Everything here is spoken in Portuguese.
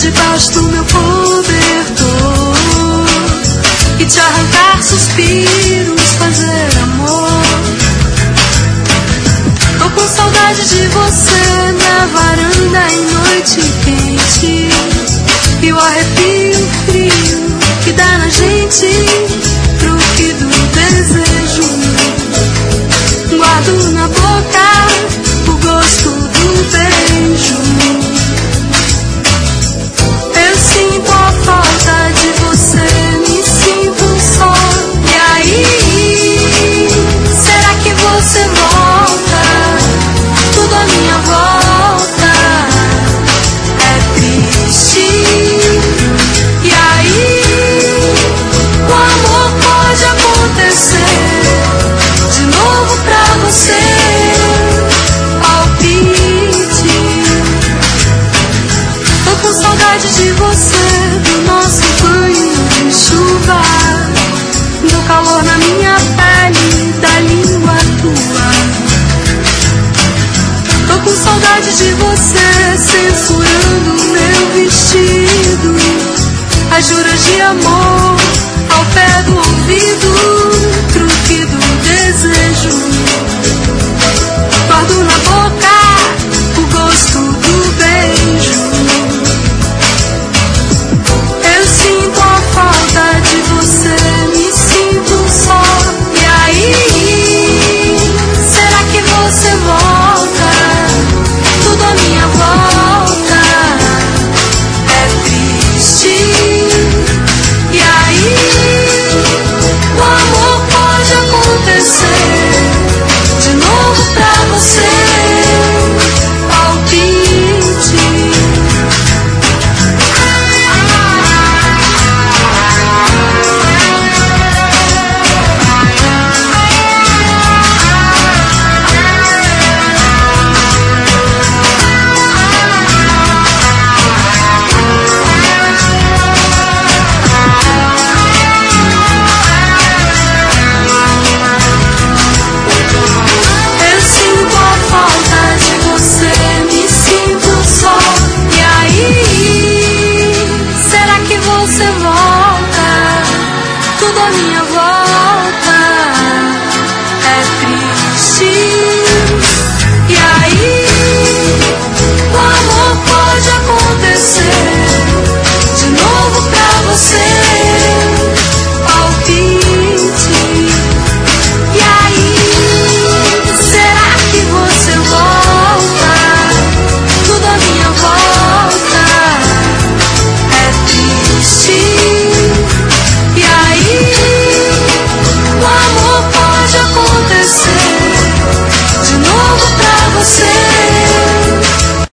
debaixo do meu cobertor e te arrancar suspiros, fazer amor. Tô com saudade de você na varanda em noite quente, e o arrepio frio que dá na gente, truque do desejo. Guardo na boca o gosto do beijo. Eu sinto a falta de você, me sinto só. E aí, será que você volta? Tudo à minha volta é triste. E aí, o amor pode acontecer de novo pra você. Palpite. Tô com saudade de você, do nosso banho de chuva, do calor na minha pele, da língua tua. Tô com saudade de você, censurando meu vestido, as juras de amor ao pé do ouvido.